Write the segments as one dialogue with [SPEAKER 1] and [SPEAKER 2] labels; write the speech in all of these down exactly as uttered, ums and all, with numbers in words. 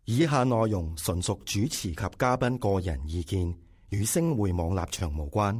[SPEAKER 1] 以下內容純屬主持及嘉賓個人意見，與星匯網立場無關。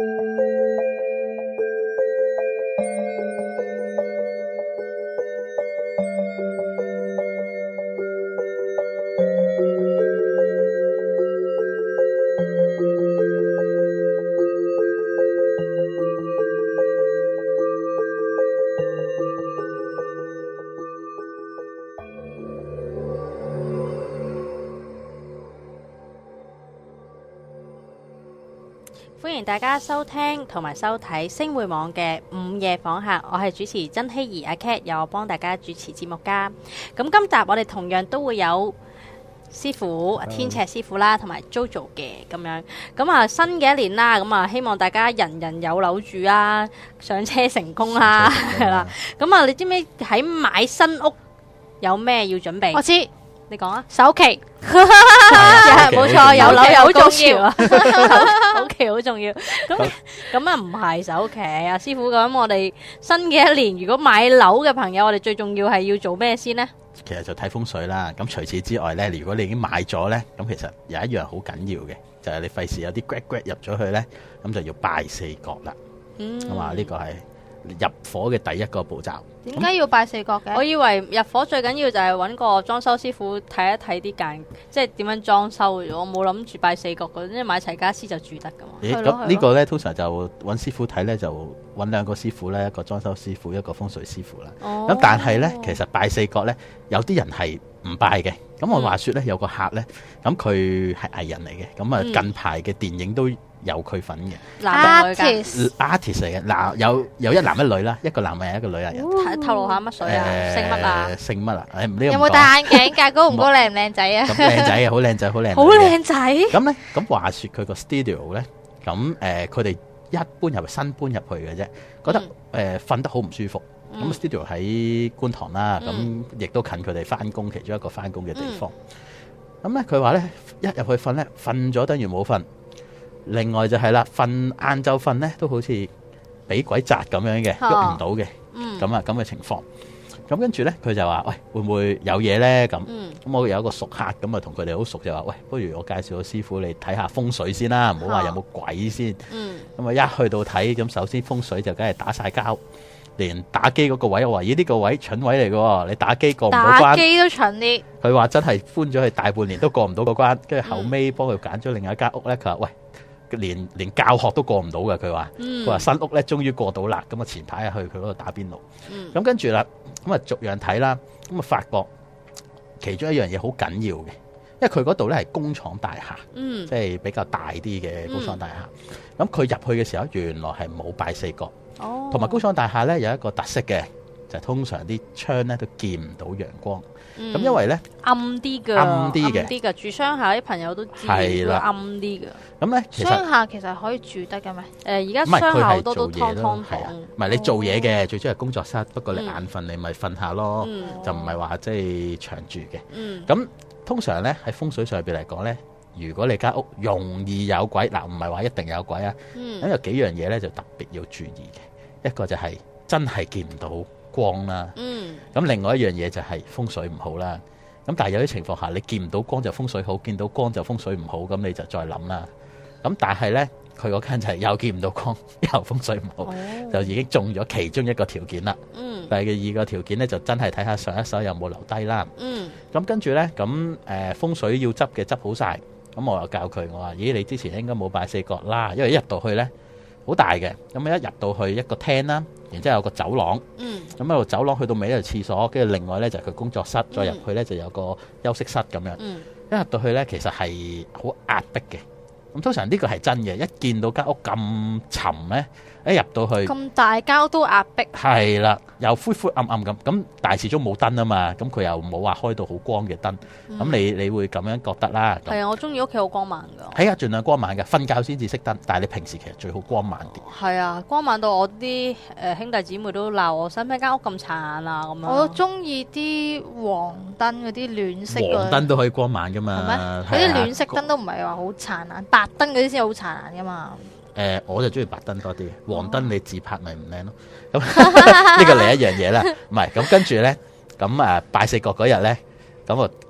[SPEAKER 2] 歡迎大家收聽同埋收睇星匯網嘅午夜訪客，我係主持曾希怡阿 Cat， 由我幫大家主持節目噶。咁今集我哋同樣都會有師傅天尺師傅啦，同埋 Jojo 嘅咁樣。咁啊新嘅一年啦，咁啊希望大家人人有樓住啊，上車成功啊，係啦。咁啊，你知唔知喺買新屋有咩要準備？
[SPEAKER 3] 我知。
[SPEAKER 2] 你講啊，
[SPEAKER 3] 首期
[SPEAKER 2] 係冇錯，有樓有高潮啊，首期好重要。咁咁啊唔係首期啊，師傅。咁我哋新嘅一年，如果買樓嘅朋友，我哋最重要係要做咩先呢？
[SPEAKER 4] 其實就睇風水啦。咁除此之外呢，如果你已經買咗呢，咁其實有一樣好緊要嘅，就係、是、你費事有啲 grad grad 入咗去呢，咁就要拜四角啦。嗯，咁啊呢個係入伙嘅第一個步驟。
[SPEAKER 3] 點解要拜四角嘅？
[SPEAKER 2] 我以為入伙最緊要就係揾個裝修師傅睇一睇啲間，即係點樣裝修。我冇諗住拜四角嘅，因為買齊家私就住得噶嘛。
[SPEAKER 4] 咦，咁呢個呢，通常就揾師傅睇呢，就揾兩個師傅呢，一個裝修師傅，一個風水師傅啦。咁、哦、但係呢，其實拜四角呢，有啲人係唔拜嘅。咁我話說呢，嗯、有個客呢，咁佢係藝人嚟嘅，咁啊近排嘅電影都有佢份嘅。artist artist 嚟嘅。嗱，有有一男一女啦，一個男藝人一個女藝人。
[SPEAKER 2] 睇透露下乜水啊？
[SPEAKER 4] 呃、
[SPEAKER 2] 姓乜啊？
[SPEAKER 4] 姓乜啊？誒，
[SPEAKER 3] 有冇戴眼鏡㗎？高唔高？靚唔靚仔啊？
[SPEAKER 4] 咁靚仔啊，好靚仔，好靚。
[SPEAKER 2] 好靚仔。
[SPEAKER 4] 咁咧，咁話說佢個 studio 咧，咁誒，佢哋一搬入去，新搬入去嘅啫，覺得誒瞓得好唔舒服。咁、嗯、studio 喺觀塘啦，咁亦都近佢哋翻工其中一個翻工嘅地方。咁咧，佢話咧，一入去瞓咧，瞓咗等於冇瞓。另外就係啦，瞓晏晝瞓咧，都好似俾鬼砸咁樣嘅，喐唔到嘅。咁啊，咁嘅情況。咁跟住咧，佢就話：喂，會唔會有嘢咧？咁咁、嗯、我有一個熟客，咁啊同佢哋好熟，就話：喂，不如我介紹個師傅你睇下風水先啦，唔好話有冇鬼先。咁、嗯、啊一去到睇，咁首先風水就梗係打晒膠，連打機嗰個位，我話：咦，呢、呢個位蠢位嚟嘅，你打機過唔到關。
[SPEAKER 3] 打機都蠢啲。佢
[SPEAKER 4] 話真係搬咗去大半年都過唔到個關，跟住後尾幫佢揀咗另一間屋咧，佢話：喂。連連教學都過唔到嘅，佢話佢話新屋咧終於過到啦，咁啊前排啊去佢嗰度打邊爐，咁、嗯、跟住啦，咁啊逐樣睇啦，咁啊發覺其中一樣嘢好緊要嘅，因為佢嗰度咧係工廠大廈，嗯、即係比較大啲嘅工廠大廈，咁佢入去嘅時候原來係冇拜四角，同、哦、埋工廠大廈咧有一個特色嘅，就係、通常啲窗咧都見唔到陽光。咁、嗯、因為咧
[SPEAKER 2] 暗啲嘅，
[SPEAKER 4] 暗啲嘅，
[SPEAKER 2] 暗啲嘅住商廈啲朋友都知係暗啲嘅。咁咧，
[SPEAKER 3] 商廈其實可以住得嘅咩？
[SPEAKER 2] 誒，而家商廈好多都劏劏房。
[SPEAKER 4] 唔係你做嘢嘅，最主要係工作室。不過你眼瞓，你咪瞓下咯，嗯、就唔係話即係長住嘅。咁、嗯、通常咧喺風水上邊嚟講咧，如果你間屋容易有鬼，嗱唔係話一定有鬼啊。咁、嗯、有幾樣嘢咧就特別要注意嘅，一個就係真係見唔到光啦，嗯，咁另外一樣嘢就係風水唔好啦。咁但係有啲情況下，你見唔到光就風水好，見到光就風水唔好，咁你就再諗啦。咁但係呢，佢嗰間就係又見唔到光，又風水唔好，哦，就已經中咗其中一個條件啦。嗯，第二個條件呢，就真係睇下上一手有冇留低啦。嗯，咁跟住呢，咁誒、呃、風水要執嘅執好晒，咁我又教佢，我話：咦，你之前應該冇拜四角啦，因為一入到去呢，好大嘅，咁一入到去一個廳啦。然之後有個走廊，咁一路走廊去到尾咧就廁所，跟住另外咧就係佢工作室，再入去咧就有個休息室咁樣。嗯、一入到去咧，其實係好壓迫嘅。咁通常呢個係真嘅，一見到間屋咁沉咧，一入到去
[SPEAKER 3] 咁大間屋都壓迫，
[SPEAKER 4] 係啦，又灰灰暗暗咁。咁大始終冇燈啊嘛，咁佢又冇話開到好光嘅燈，咁、嗯、你你會咁樣覺得啦。
[SPEAKER 2] 係啊，我中意屋企好光猛噶。
[SPEAKER 4] 係啊，盡量光猛嘅，瞓覺先至熄燈，但係你平時其實最好光猛啲。
[SPEAKER 2] 係啊，光猛到我啲誒、呃、兄弟姊妹都鬧我，使唔使間屋咁殘眼啊？咁樣。我
[SPEAKER 3] 都中意啲黃燈嗰啲暖色。
[SPEAKER 4] 黃燈都可以光猛噶嘛？
[SPEAKER 3] 係咩？嗰啲暖色燈都唔係話好殘眼，白燈嗰啲先好殘眼噶嘛。
[SPEAKER 4] 誒、呃，我就中意白燈多啲，黃燈你自拍咪唔靚咯。咁呢個另一樣嘢啦，唔係咁跟住咧，咁啊拜四角嗰日咧，咁啊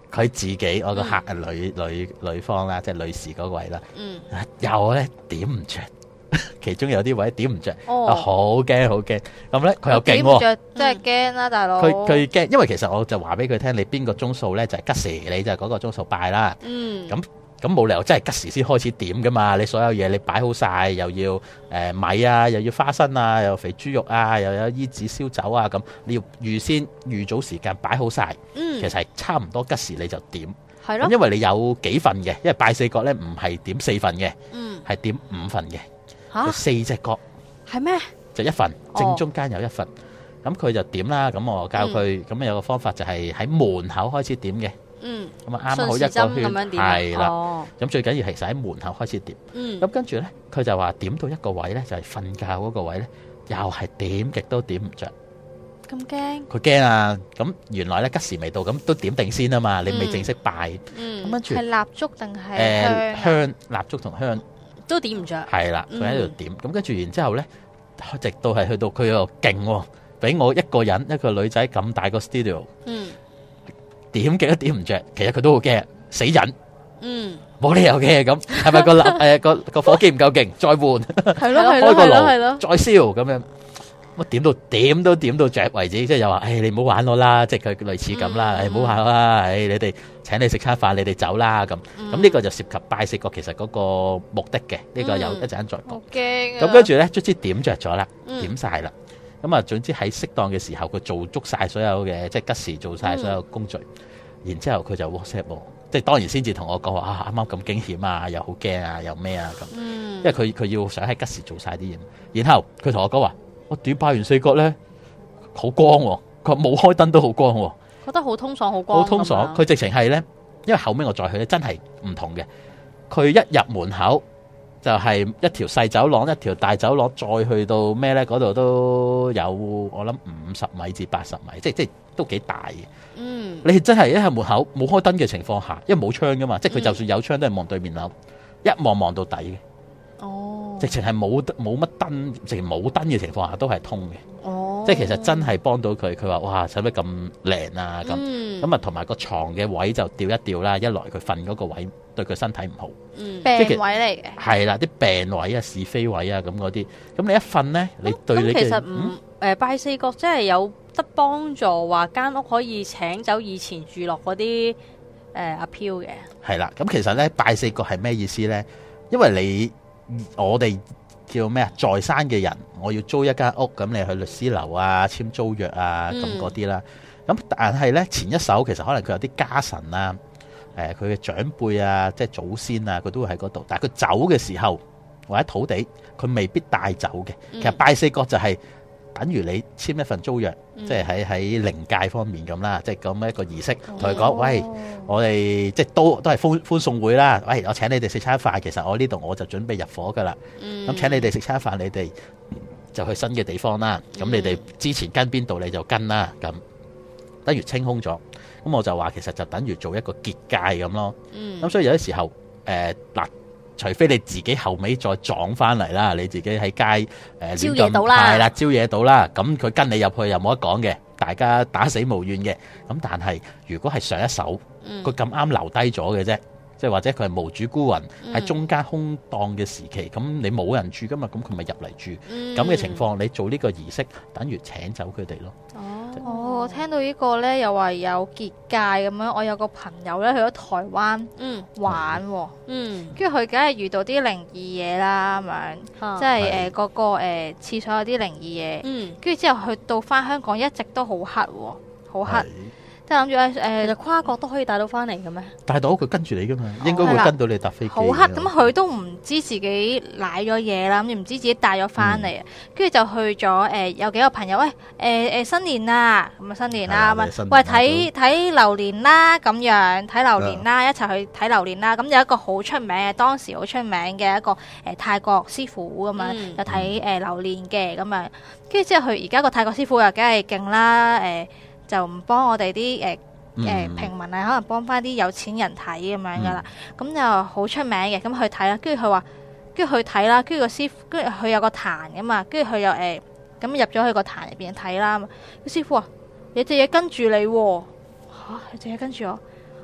[SPEAKER 4] 佢自己我個客係女、嗯、女女方啦，即係女士嗰位啦，
[SPEAKER 2] 嗯，
[SPEAKER 4] 又咧點唔着，其中有啲位點唔着，
[SPEAKER 2] 哦，
[SPEAKER 4] 好驚好驚，咁咧佢又勁喎，
[SPEAKER 3] 點唔着真係驚啦，大佬。
[SPEAKER 4] 佢佢驚，因為其實我就話俾佢聽，你邊個鐘數咧就係吉時，你就係嗰個鐘數拜啦，
[SPEAKER 2] 嗯，
[SPEAKER 4] 咁。咁冇理由真係吉時先開始點噶嘛？你所有嘢你擺好晒，又要誒、呃、米啊，又要花生啊，又有肥豬肉啊，又有衣紙燒酒啊，咁你要預先預早時間擺好晒。嗯，其實係差唔多吉時你就點。係咯。因為你有幾份嘅，因為拜四角咧唔係點四份嘅，嗯，係點五份嘅。嚇、啊！四隻角。係咩？就一份，正中間有一份。咁、哦、佢就點啦。咁我教佢，咁、嗯、有個方法就係喺門口開始點嘅。嗯，咁啊啱好一個圈，係啦。咁、哦、最緊要係實喺門口開始點。嗯，咁跟住咧，佢就話點到一個位咧，就係、是、瞓覺嗰個位咧，又係點極都點唔着。
[SPEAKER 2] 咁驚？佢
[SPEAKER 4] 驚啊！咁原來咧吉時未到，咁都點定先啊嘛，你未正式拜。嗯，咁跟住
[SPEAKER 3] 係蠟燭定係香？
[SPEAKER 4] 香蠟燭同香
[SPEAKER 2] 都點唔着。
[SPEAKER 4] 係啦，佢喺度點。咁跟住然之後咧，直到係去到佢又勁喎，俾我一個人一個女仔咁大個 studio。嗯。點極都點唔着，其實佢都好驚，死人，嗯，冇理由嘅咁，係咪個蠟誒個個火機唔夠勁，再換，
[SPEAKER 3] 係咯係咯
[SPEAKER 4] 開個
[SPEAKER 3] 係咯，
[SPEAKER 4] 爐再燒咁樣，乜點到點都點到着為止，即係又話，誒你唔好玩我啦，即係佢類似咁啦，誒唔好玩我啦，誒你哋請你食餐飯，你哋走啦咁，咁呢個就涉及拜四角其實嗰個目的嘅，呢個有一陣再講。
[SPEAKER 3] 好驚。
[SPEAKER 4] 咁跟住咧，卒之點着咗啦，點晒啦。咁啊，總之喺適當嘅時候，佢做足晒所有嘅，即係吉時做晒所有工序，嗯、然之後佢就 WhatsApp 我，即係當然先至同我講話啊，啱啱咁驚險啊，又好驚啊，又咩啊咁，嗯、因為佢佢要想喺吉時做晒啲嘢，然後佢同我講話，我點拜完四角咧，好光喎、哦，佢冇開燈都好光喎、哦，
[SPEAKER 2] 覺得好通爽，好光，
[SPEAKER 4] 好通爽，佢直情係咧，因為後尾我再去咧，真係唔同嘅，佢一入門口。就係、是、一條細走廊，一條大走廊，再去到咩咧？嗰度都有我諗五十米至八十米，即係即係都幾大嘅。嗯，你真係一喺門口冇開燈嘅情況下，因為冇窗噶嘛，即係佢就算有窗都係望對面樓，一望望到底嘅。哦，直情係冇冇乜燈，直情冇燈嘅情況下都係通嘅。哦，即係其實真係幫到佢。佢話哇，使乜咁靚啊？咁咁啊，同埋個床嘅位就調一調啦。一來佢瞓嗰個位對佢身體唔好。
[SPEAKER 3] 嗯，病位嚟嘅。係
[SPEAKER 4] 啦，啲病位啊、是非位啊咁嗰啲。咁你一瞓咧，你對你嘅
[SPEAKER 2] 其實唔誒拜四角真係有得幫助，話間屋可以請走以前住落嗰啲誒阿飄嘅。
[SPEAKER 4] 係啦，咁其實咧拜四角係咩意思咧？因為你我哋叫咩啊？在山嘅人，我要租一間屋，咁你去律師樓啊、簽租約啊，咁嗰啲啦。咁但係咧前一手其實可能佢有啲家臣啊，誒佢嘅長輩啊，即係祖先啊，佢都會喺嗰度。但係佢走嘅時候或者土地，佢未必帶走嘅。其實拜四角就係等於你簽一份租約，嗯、即係喺喺靈界方面咁啦，即係咁一個儀式，同佢講：喂，我哋即係都都係歡歡送會啦。喂，我請你哋食餐飯，其實我呢度我就準備入伙噶啦。咁、嗯、請你哋食餐飯，你哋就去新嘅地方啦。咁、嗯、你哋之前跟邊度你就跟啦。咁等於清空咗。咁我就話其實就等於做一個結界咁咯。咁、嗯、所以有啲時候誒嗱。呃除非你自己後尾再撞翻嚟啦，你自己喺街誒
[SPEAKER 2] 招惹到啦，
[SPEAKER 4] 係啦，招惹到啦，咁佢跟你入去又冇得講嘅，大家打死無怨嘅。咁但係如果係上一手，佢咁啱留低咗嘅啫，即係或者佢係無主孤魂喺、嗯、中間空檔嘅時期，咁你冇人住噶嘛，咁佢咪入嚟住。咁、嗯、嘅情況，你做呢個儀式，等於請走佢哋咯。
[SPEAKER 3] 哦，我聽到呢個咧，又話有結界咁樣。我有個朋友咧去咗台灣玩，嗯，跟住佢梗係遇到啲靈異嘢啦，咁樣，即係誒嗰個誒廁所有啲靈異嘢，嗯，跟住之後去到翻香港一直都好黑，好黑。即係諗住誒，其實
[SPEAKER 2] 跨國都可以帶到翻嚟嘅咩？
[SPEAKER 4] 帶到佢跟住你噶嘛，應該會跟到你搭飛機。
[SPEAKER 3] 好黑，咁佢都唔知自己賴咗嘢啦，咁唔知自己帶咗翻嚟，跟住就去咗誒，有幾個朋友喂誒誒新年啦，咁啊新年啦，咁啊喂睇睇流年啦，咁樣睇流年啦，一齊去睇流年啦。咁有一個好出名嘅，當時好出名嘅一個誒泰國師傅咁樣，就睇誒流年嘅咁樣。跟住之後佢而家個泰國師傅又梗係勁啦，誒。就唔幫我哋啲誒誒平民啊，可能幫翻啲有錢人睇咁樣噶啦，咁、嗯、就好出名嘅，咁去睇啦。跟住佢話，跟住去睇啦，跟住個師傅，跟住佢有個壇噶嘛，跟住佢又誒咁、呃、入咗去個壇入邊睇啦。個師傅話：有隻嘢跟住你喎、啊，嚇、啊、有隻嘢跟住我，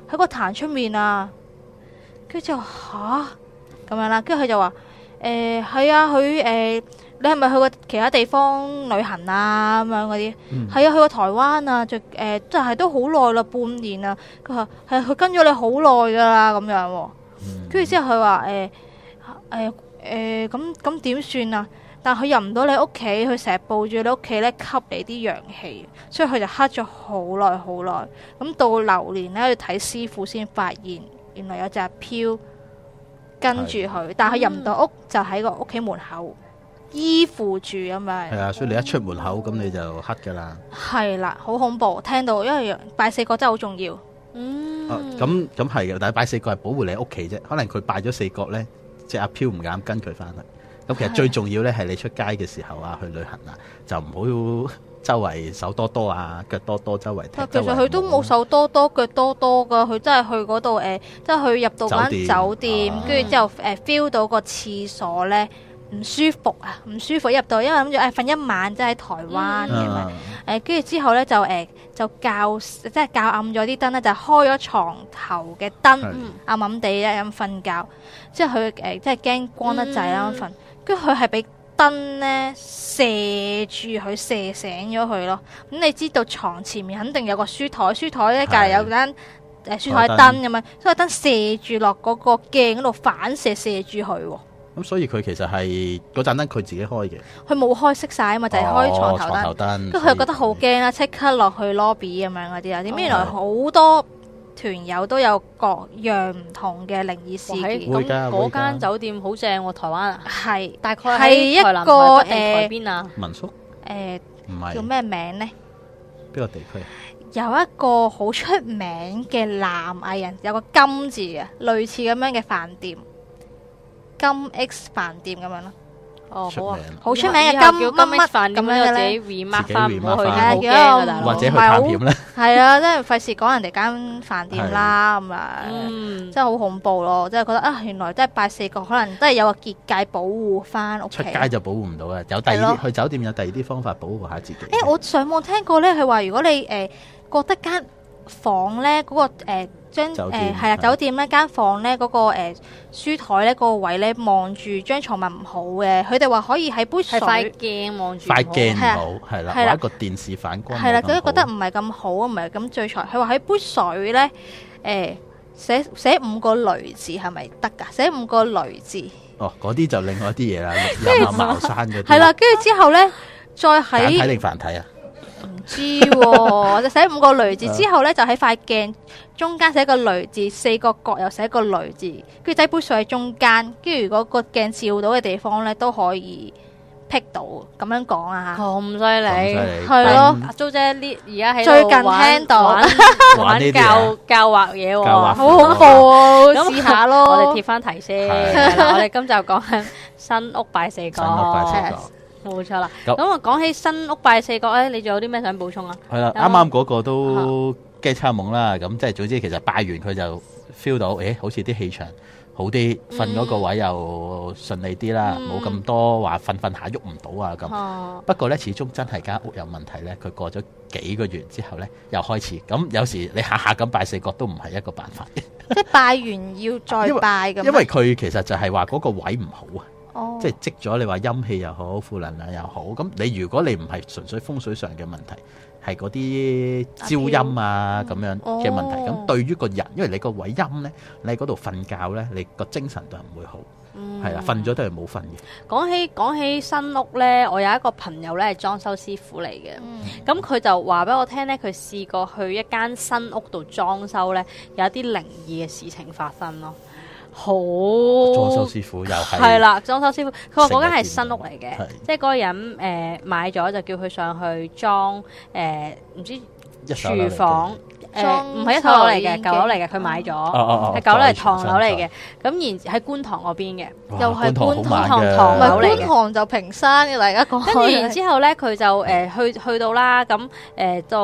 [SPEAKER 3] 喺個壇出面啊。跟住就吓咁樣啦，跟住佢就話誒係啊，佢誒、呃、你係咪去過其他地方旅行啊？咁樣嗰啲係啊，去過台灣啊，就誒即係都好耐啦，半年啦。佢話係佢跟咗你好耐噶啦，咁樣、啊。跟住之後佢話誒誒誒咁咁點算啊？但佢入唔到你屋企，佢成日抱住你屋企咧吸你啲陽氣，所以佢就黑咗好耐好耐。咁到流年咧去睇師傅先發現。原來有隻飄跟住佢，但係佢入唔到屋，就喺個屋企門口依附住咁樣。
[SPEAKER 4] 係啊，所以你一出門口咁你就黑噶啦。
[SPEAKER 3] 係啦，好恐怖，聽到，因為拜四角真係好重要。
[SPEAKER 2] 嗯，
[SPEAKER 4] 咁咁係嘅，但係拜四角係保護你屋企啫。可能佢拜咗四角咧，隻阿飄唔敢跟佢翻去。咁其實最重要咧係你出街嘅時候啊，去旅行啊，就唔好周圍手多多啊，腳多多，周圍踢。
[SPEAKER 3] 其實佢都冇手多多，腳多多噶，佢真係去嗰度誒，即係去入到間酒店，跟住之後誒 feel 到個廁所咧唔舒服啊，唔舒服入到，因為諗住誒瞓一晚，即係喺台灣嘅嘛。誒跟住之後咧就誒就較即係較暗咗啲燈咧，就開咗床頭嘅燈，暗暗地咧咁瞓覺。之後佢誒即係驚光得滯啦咁瞓，跟住佢係俾燈咧射住佢，射醒咗佢咯。咁你知道床前面肯定有個書台，書台咧隔籬有間誒書台燈咁樣，所以燈射住落嗰個鏡嗰度反射射住佢。
[SPEAKER 4] 咁所以佢其實係嗰盞燈佢自己開嘅，
[SPEAKER 3] 佢冇開熄晒啊嘛，就係、是、開床頭燈。跟住佢又覺得好驚啦，即刻落去 lobby 咁樣嗰啲啊。點知原來好多團友都有各樣唔同嘅靈異事件。
[SPEAKER 2] 咁嗰間酒店好正喎，台灣啊，
[SPEAKER 3] 係
[SPEAKER 2] 大概
[SPEAKER 3] 係一個誒
[SPEAKER 2] 台邊啊，
[SPEAKER 4] 民宿
[SPEAKER 3] 誒
[SPEAKER 4] 唔係
[SPEAKER 3] 叫咩名呢？
[SPEAKER 4] 邊個地區？
[SPEAKER 3] 有一個好出名嘅男藝人，有個金字嘅，類似咁樣嘅飯店，金 X 飯店咁樣咯。
[SPEAKER 2] 哦，好啊，
[SPEAKER 3] 好出名嘅金乜乜
[SPEAKER 2] 飯
[SPEAKER 3] 咁樣嘅咧，
[SPEAKER 2] 自己 remark 翻，唔好去，
[SPEAKER 3] 係
[SPEAKER 2] 好驚啊大佬，
[SPEAKER 4] 或者去探險咧。
[SPEAKER 3] 係啊，真係費事講人哋間飯店啦咁啊，
[SPEAKER 2] 嗯，
[SPEAKER 3] 真係好恐怖咯！真係覺得啊，原來真係拜四角，可能都係有個結界保護翻屋企。
[SPEAKER 4] 出街就保護唔到嘅，有第二啲去酒店有第二啲方法保護下自己。
[SPEAKER 3] 誒，我上網聽過咧，佢話如果你誒覺得間房咧嗰個誒張誒係啦酒店咧間房咧嗰個誒書台咧嗰個位咧望住張床咪唔好嘅，佢哋話可以喺杯水
[SPEAKER 2] 塊鏡望住，
[SPEAKER 4] 塊鏡唔好係啦，或者個電視反光
[SPEAKER 3] 係啦，佢覺得唔係咁好，唔係咁最財。佢話喺杯水咧誒寫寫五個雷字係咪得㗎？寫五個雷字
[SPEAKER 4] 哦，嗰啲就另外一啲嘢啦，有下茅山嗰啲
[SPEAKER 3] 係啦，跟住之後咧再喺
[SPEAKER 4] 簡體定繁體啊？
[SPEAKER 3] 唔知喎，就寫五個雷字之後咧，就喺塊鏡中間寫個雷字，四個角又寫個雷字，跟住擠杯水喺中間，跟住如果個鏡照到嘅地方咧都可以辟到，咁樣講啊嚇。
[SPEAKER 2] 咁犀利，
[SPEAKER 3] 係咯。
[SPEAKER 2] 阿租姐呢而家喺
[SPEAKER 3] 最近聽到
[SPEAKER 2] 玩教教畫嘢喎，
[SPEAKER 3] 好恐怖喎，試下咯。
[SPEAKER 2] 我哋貼翻題先，我哋今集講緊新屋拜四角。
[SPEAKER 4] 新屋拜四角。
[SPEAKER 2] 冇錯啦，咁啊講起新屋拜四角咧，你仲有啲咩想補充啊？
[SPEAKER 4] 係啦，啱啱嗰個都驚差懵啦，咁即係總之其實拜完佢就 feel 到，誒好似啲氣場好啲，瞓嗰個位又順利啲啦，冇咁多話瞓瞓下喐唔到啊咁。不過咧，始終真係間屋有問題咧，佢過咗幾個月之後咧，又開始咁，有時你下下咁拜四角都唔係一個辦法嘅。
[SPEAKER 3] 即係拜完要再拜咁。
[SPEAKER 4] 因為佢其實就係話嗰個位唔好啊。
[SPEAKER 3] 哦、
[SPEAKER 4] 即係積咗，你話陰氣又好，負能量又好。咁你如果你唔係純粹風水上嘅問題，係嗰啲招陰啊咁樣嘅問題，咁、哦、對於個人，因為你個位陰咧，你喺嗰度瞓覺咧，你個精神都係唔會好，係啦、嗯，瞓咗都係冇瞓嘅。講
[SPEAKER 2] 起講起新屋咧，我有一個朋友咧係裝修師傅嚟嘅，咁佢、嗯、就話俾我聽咧，佢試過去一間新屋度裝修咧，有一啲靈異嘅事情發生咯。好
[SPEAKER 4] 裝修師傅又係
[SPEAKER 2] 係啦，裝修師傅佢話嗰間係新屋嚟嘅，即係嗰個人誒、呃、買咗就叫佢上去裝誒唔、呃、知廚房誒唔係一手樓嚟嘅，舊樓嚟嘅，佢買咗係舊樓嚟唐樓嚟嘅，咁然喺觀塘嗰邊嘅，又係觀塘唐樓嚟嘅，
[SPEAKER 3] 觀塘就平山嘅，大家講。
[SPEAKER 2] 跟住然之後咧，佢就誒、呃、去去到啦，咁誒就。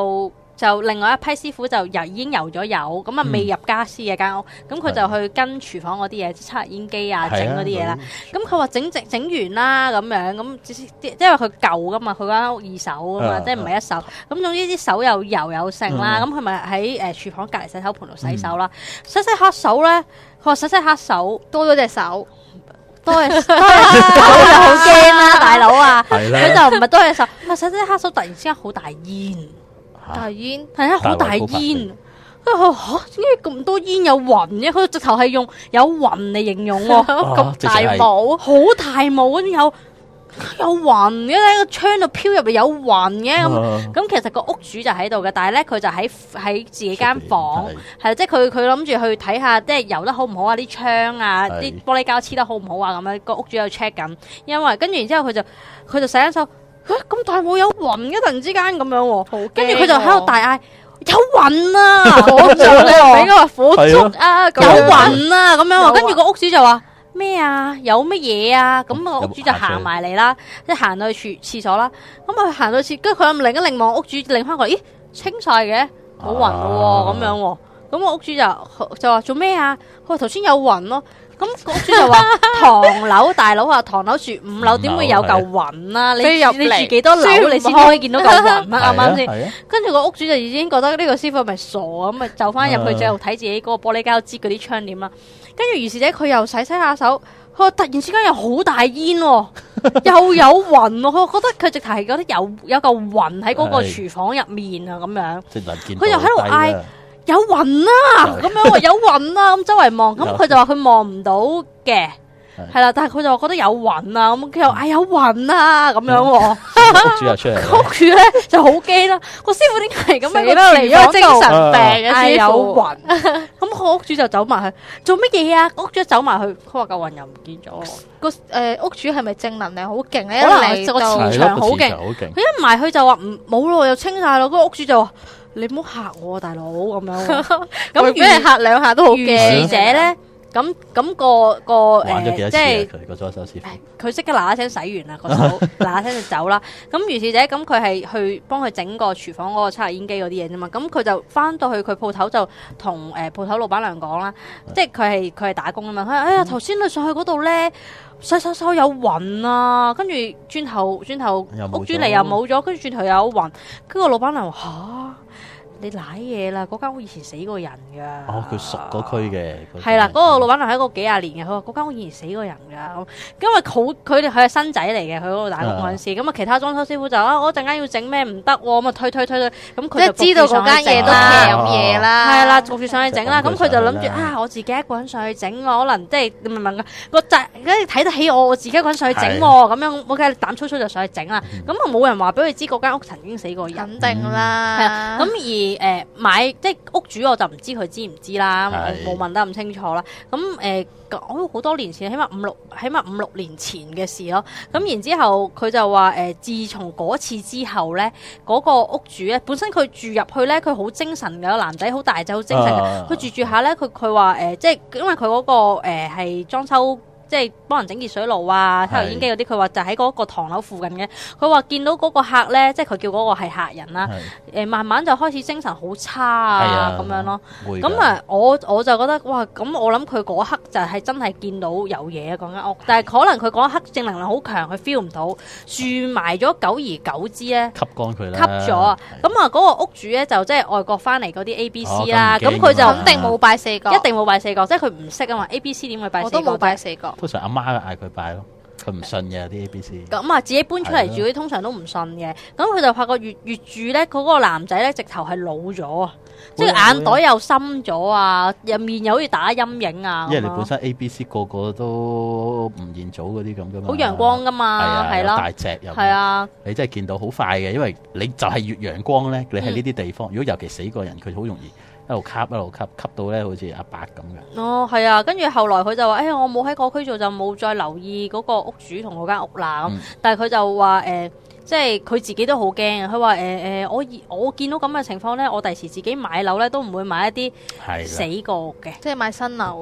[SPEAKER 2] 就另外一批師傅就油已經油咗油，咁啊未入家私嘅間屋，咁佢就去跟廚房嗰啲嘢，抽煙機啊，整嗰啲嘢啦。咁佢話整整整完啦，咁樣咁，因為佢舊噶嘛，佢間屋二手噶嘛，即係唔係一手。咁總之啲手又油有剩啦，咁佢咪喺誒廚房隔離洗手盆度洗手啦。洗洗下手咧，佢話洗洗下手多咗隻手。多隻手就好驚啦，大佬啊！佢就唔係多隻手，唔係洗洗下手，突然之間好大煙。
[SPEAKER 3] 大煙
[SPEAKER 2] 係啊，好大煙，跟住佢嚇點解咁多煙有雲嘅？佢直頭係用有雲嚟形容喎，咁大霧，好大霧嗰啲有有雲嘅喺個窗度飄入嚟有雲嘅咁。咁其實個屋主就喺度嘅，但係咧佢就喺喺自己間房，係即係佢佢諗住去睇下，即係油得好唔好啊？啲窗啊，啲玻璃膠黐得好唔好啊？咁樣個屋主有 check 緊，因為跟住然之後佢就佢就洗緊手。咁大霧有雲嘅，突然之間咁樣喎，跟住佢就喺度大嗌有雲啊，火燭啊，應該話火燭啊，有雲啊咁樣，跟住個屋主就話咩啊，有乜嘢啊？咁個屋主就行埋嚟啦，即係行到去廁廁所啦，咁佢行到廁，跟住佢擰一擰望屋主，擰翻過嚟，咦清晒嘅，冇雲咯咁樣喎，咁個屋主就就話做咩啊？佢話頭先有雲咯。咁屋主就話唐樓大佬話唐樓住五樓點會有嚿雲啊？你你住幾多樓你先可以見到嚿雲啊？啱唔啱先？跟住個屋主就已經覺得呢個師傅咪傻咁，咪就翻入去最後睇自己嗰個玻璃膠擠嗰啲窗簾啦。跟住於是者佢又洗洗下手，佢話突然之間有好大煙，又有雲，佢覺得佢直頭係覺得有有嚿雲喺嗰個廚房入面啊咁樣。佢又喺度嗌。有雲啊，咁樣話有雲啊，咁周圍望，咁佢就話佢望唔到嘅，係啦，但係佢就話覺得有雲啊，咁佢又嗌有雲啊，咁樣，屋主又出嚟，屋主咧就好驚啦，個師傅點解係咁樣嚟咗精神病嘅師傅，有雲，咁個屋主就走埋去做乜嘢啊？屋主走埋去，佢話嚿雲又唔見咗，
[SPEAKER 3] 個誒屋主係咪正能量好勁咧？
[SPEAKER 2] 可能個磁場好勁，佢一埋去就話唔冇咯，又清晒咯，個屋主就話。你唔好嚇我啊，大佬咁樣。咁俾人嚇兩下都好驚。如是者咧，咁咁個個誒，即係
[SPEAKER 4] 佢個左手師傅，
[SPEAKER 2] 佢即刻嗱嗱聲洗完啦個手，嗱嗱聲就走啦。咁如是者，咁佢係去幫佢整個廚房嗰個抽油煙機嗰啲嘢啫嘛。咁佢就翻到去佢鋪頭就同誒鋪頭老闆娘講啦，即係佢係佢係打工啊嘛。佢話：哎呀，頭先你上去嗰度咧，洗手手有雲啊，跟住轉頭轉頭屋主嚟又冇咗，跟住轉頭又有雲。跟住個老闆娘話嚇。你瀨嘢啦！嗰間屋以前死過人㗎。
[SPEAKER 4] 哦，佢熟嗰區嘅。
[SPEAKER 2] 係啦，嗰、嗰個老闆娘喺嗰個幾廿年嘅，佢話嗰間屋以前死過人㗎。因為好，佢哋佢係新仔嚟嘅，佢嗰度打工嗰陣時，咁啊其他裝修師傅就啊，我陣間要整咩唔得喎，咁啊推推推推，咁佢就知道嗰間嘢都係嘢啦。係啦，焗住上去整啦，咁佢就諗住啊，我自己一個人上去整，我可能即係明唔明啊？個責跟住睇得起我，我自己一個人上去整喎，咁樣我梗係膽粗粗就上去整啦。咁啊冇人話俾佢知嗰間屋曾經死過人，
[SPEAKER 3] 肯定啦。
[SPEAKER 2] 係啊，咁而。誒、呃、買即係屋主我就唔知佢知唔知啦，我冇問得咁清楚啦。咁誒，我、呃、好多年前，起碼五六，起碼五六年前嘅事咯。咁然之後佢就話誒、呃，自從嗰次之後咧，嗰、那個屋主咧，本身佢住入去咧，佢好精神嘅，個男仔好大隻，好精神嘅。佢、啊、住住下咧，佢佢話誒，即係因為佢嗰、那個誒係、呃、裝修。即係幫人整熱水爐啊、抽油煙機嗰啲，佢話就喺嗰個唐樓附近嘅。佢話見到嗰個客咧，即係佢叫嗰個係客人啦。誒，慢慢就開始精神好差啊，咁樣咯。咁啊，我我就覺得哇，咁我諗佢嗰刻就係真係見到有嘢啊，嗰間屋。但係可能佢嗰一刻正能量好強，佢 feel 唔到，住埋咗久而久之咧，
[SPEAKER 4] 吸乾佢啦，
[SPEAKER 2] 吸咗啊。咁啊，嗰個屋主咧就即係外國翻嚟嗰啲 A B C 啦，咁佢就
[SPEAKER 3] 肯定冇拜四角，
[SPEAKER 2] 一定冇拜四角，即係佢唔識啊嘛。A B C 點會拜四角？
[SPEAKER 3] 我都冇拜四角。
[SPEAKER 4] 通常阿媽嗌佢拜咯，佢唔信嘅啲 A B C。
[SPEAKER 2] 咁啊，自己搬出嚟住，通常都唔信嘅。咁佢就發覺越越住咧，嗰個男仔咧直頭係老咗啊，即係眼袋又深咗啊，入面又好似打陰影啊。
[SPEAKER 4] 因為你本身 A B C 個個都吳彥祖嗰啲咁噶嘛，
[SPEAKER 2] 好陽光噶嘛，係咯，
[SPEAKER 4] 大隻又
[SPEAKER 2] 係啊。
[SPEAKER 4] 你真係見到好快嘅，因為你就係越陽光咧，你喺呢啲地方，如果尤其死個人，佢好容易。一路吸一路吸，吸到咧好似阿伯咁嘅。哦，係啊，跟住後來佢就話：，誒、哎，我冇喺嗰區做，就冇再留意嗰個屋主同嗰間屋啦。嗯、但係佢就話：，誒、呃，即係佢自己都好驚啊。佢話：，誒、呃、誒，我我見到咁嘅情況咧，我第時自己買樓咧都唔會買一啲死過嘅，
[SPEAKER 3] 即係買新樓。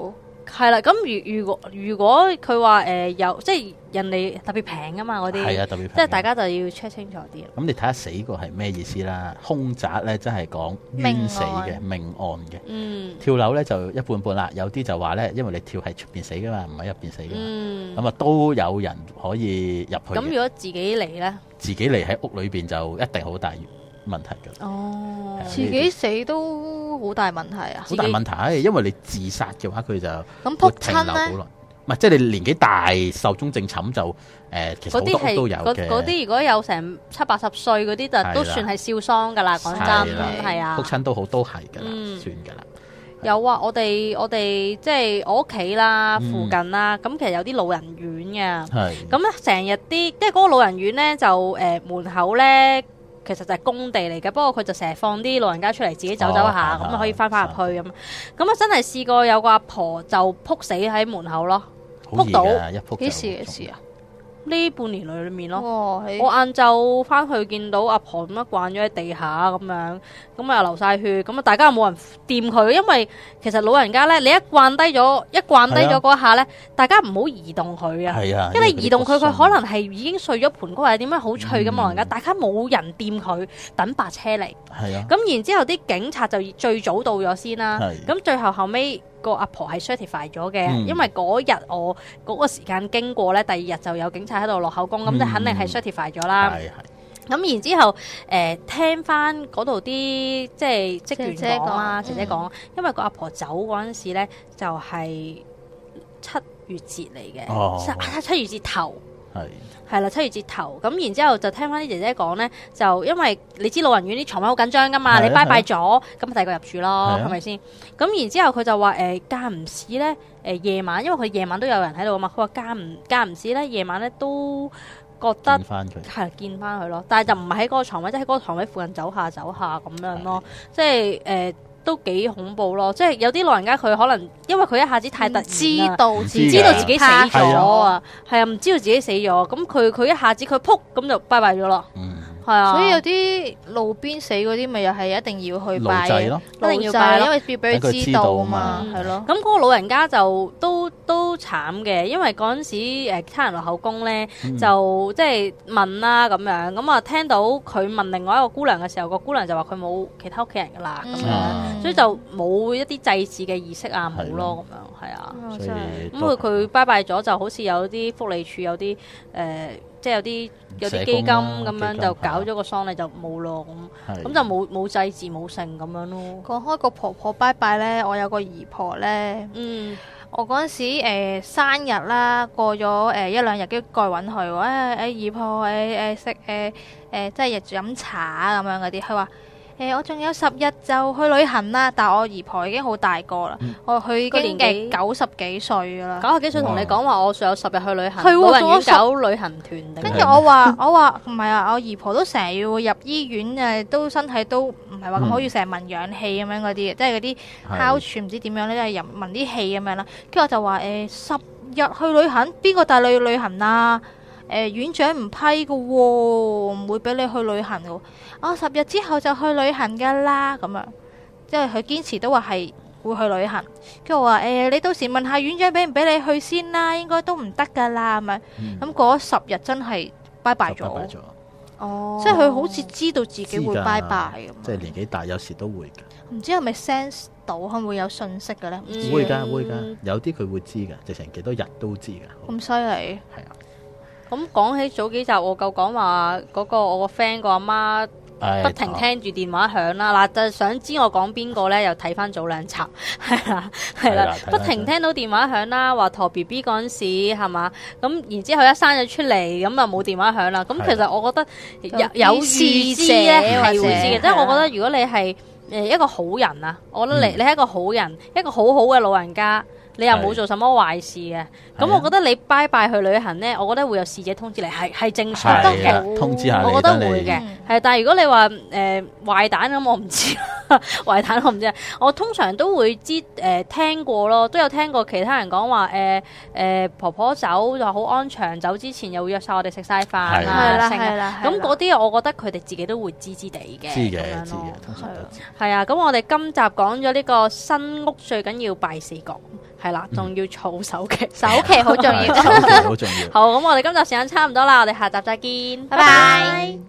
[SPEAKER 2] 係啦，咁如如果如果佢話誒有即係人哋特別平啊嘛嗰啲，
[SPEAKER 4] 係啊特別平，
[SPEAKER 2] 即係大家就要 check 清楚啲。
[SPEAKER 4] 咁你睇下死個係咩意思啦？兇宅咧真係講冤死嘅命案嘅，
[SPEAKER 2] 嗯，
[SPEAKER 4] 跳樓咧就一半半啦。有啲就話咧，因為你跳係出邊死噶嘛，唔喺入邊死噶嘛，
[SPEAKER 2] 嗯，
[SPEAKER 4] 咁啊都有人可以入去。
[SPEAKER 2] 咁如果自己嚟咧，
[SPEAKER 4] 自己嚟喺屋裏邊就一定好大問題㗎。
[SPEAKER 2] 哦，
[SPEAKER 3] 自己死都好大問題啊！
[SPEAKER 4] 好大問題，因為你自殺嘅話，佢就
[SPEAKER 3] 咁撲親咧。
[SPEAKER 4] 唔係，即係你年紀大壽終正寢就誒、呃，其實好多屋都有嘅。
[SPEAKER 2] 嗰啲如果有成七八十歲嗰啲就都算係少喪㗎啦，講真係啊，
[SPEAKER 4] 撲親都好都係㗎啦，
[SPEAKER 2] 嗯、
[SPEAKER 4] 算㗎啦。
[SPEAKER 2] 有啊，我哋我哋即係我屋企啦，附近啦，咁、嗯、其實有啲老人院嘅，咁咧成日啲即係嗰個老人院咧就誒、呃、門口咧。其實就係工地嚟嘅，不過佢就成日放啲老人家出嚟自己走走下，咁、哦、就可以翻返入去咁。咁啊真係試過有個阿婆就撲死喺門口咯，撲到
[SPEAKER 3] 幾時嘅事啊？
[SPEAKER 2] 呢半年裏面咯，
[SPEAKER 3] 哦、
[SPEAKER 2] 我晏晝翻去見到阿婆咁樣慣咗喺地下咁樣，咁啊又流晒血，咁啊大家又冇人掂佢，因為其實老人家咧，你一慣低咗，一慣低咗嗰下咧，大家唔好移動佢啊，因為移動佢，佢可能係已經碎咗盤骨，或者點樣好脆咁、嗯、老人家，大家冇人掂佢，等白車嚟，咁然之後啲警察就最早到咗先啦，咁最後後尾。個阿婆係 certify 咗嘅，嗯、因為嗰日我嗰個時間經過咧，第二日就有警察喺度落口供，咁、嗯、就肯定係 certify 咗啦。咁然之後，誒、呃、聽翻嗰度啲即係職員講啦，姐姐講，嗯、因為個阿婆走嗰陣時咧，就係、是、七月節嚟嘅，
[SPEAKER 4] 哦、
[SPEAKER 2] 七月節頭。
[SPEAKER 4] 係
[SPEAKER 2] 係啦，七月節頭咁，然之後就聽翻啲姐姐講咧，就因為你知老人院啲床位好緊張噶嘛，你拜拜咗，咁第二個入住咯，係咪先？咁然之後佢就話誒間唔時咧，誒、呃、夜晚，因為佢夜晚都有人喺度啊嘛，佢話間唔間唔時咧，夜晚咧都覺得係見翻佢咯，但係就唔係喺嗰個床位，即係喺嗰個床位附近走下走下咁樣咯，即係誒。呃都幾恐怖咯，即係有啲老人家佢可能因為佢一下子太突然知道自己知道自己死咗啊，係啊，唔知道自己死咗，咁佢佢一下子佢撲咁就拜拜咗咯。嗯係啊，所以有啲路邊死嗰啲咪又係一定要去拜咯，一定要拜，因為要俾佢知道啊嘛，係咯。咁嗰個老人家就都都慘嘅，因為嗰陣時誒差人落口供咧，就即係問啦咁樣，咁啊聽到佢問另外一個姑娘嘅時候，個姑娘就話佢冇其他屋企人噶啦，咁樣，所以就冇一啲祭祀嘅儀式啊，冇咯咁樣，係啊。咁佢佢拜拜咗，就好似有啲福利處有啲誒。即係有啲有啲基金咁樣就搞咗個喪禮就冇咯，咁咁就冇冇祭祀冇剩咁樣咯。講開個婆婆拜拜咧，我有個姨婆咧，嗯，我嗰陣時誒、呃、生日啦，過咗誒、呃、一兩日跟住過去揾佢，誒誒姨婆誒誒食誒誒即係日飲茶咁樣嗰啲，佢話。誒、欸，我仲有十日就去旅行啦，但係我姨婆已經好大個啦，嗯、我佢已經嘅九十幾歲噶啦，九十幾歲同你講話，我仲有十日去旅行，係老人院搞旅行團。跟住我話，我話唔係啊，我姨婆都成日要入醫院誒，都身體都唔係話可以成日聞氧氣咁樣嗰啲，即係嗰啲哮喘唔知點樣咧，即係入聞啲氣咁樣啦。跟住我就話誒、欸，十日去旅行，邊個帶你去旅行啊？誒、呃、院長唔批嘅喎，唔會俾你去旅行嘅喎。我、哦、十日之後就去旅行㗎啦，咁樣，即係佢堅持都話係會去旅行。跟住我話誒，你到時問下院長俾唔俾你去先啦，應該都唔得㗎啦，咁樣。咁嗰十日真係拜拜咗。哦，即係佢好似知道自己會拜拜咁。即係年紀大有時都會㗎。唔知係咪 sense 到，會唔會有信息嘅咧？嗯、會㗎會㗎，有啲佢會知㗎，直情幾多日都知㗎。咁犀利。係啊。咁講起早幾集我夠講話嗰個我個 friend 個阿媽不停聽住電話響啦，嗱、哎、就想知我講邊個咧，又睇翻早兩集，係啦係啦，不停聽到電話響啦，話陀 B B 嗰陣時係嘛，咁然之後一生咗出嚟咁啊冇電話響啦，咁其實我覺得有有預知咧係會知嘅，即係我覺得如果你係誒一個好人啊，我覺得你、嗯、你係一個好人，一個好好嘅老人家。你又冇做什麼壞事嘅，咁我覺得你拜拜去旅行咧，我覺得會有使者通知你，係係正常得嘅，通知下你，我覺得會嘅。係，但係如果你話誒壞蛋咁，我唔知壞蛋我唔知。我通常都會知誒、呃、聽過咯，都有聽過其他人講話誒誒婆婆走就好安詳，走之前又會約晒我哋食晒飯啊，係啦係啦。咁嗰啲我覺得佢哋自己都會知知地嘅，知嘅知嘅，通常都知。係啊，咁我哋今集講咗呢個新屋最緊要拜四角。 係啦，仲要儲首期，
[SPEAKER 3] 首期好重要，
[SPEAKER 4] 首期好重要。
[SPEAKER 2] 好，咁我哋今集時間差唔多啦，我哋下集再見，
[SPEAKER 3] 拜拜。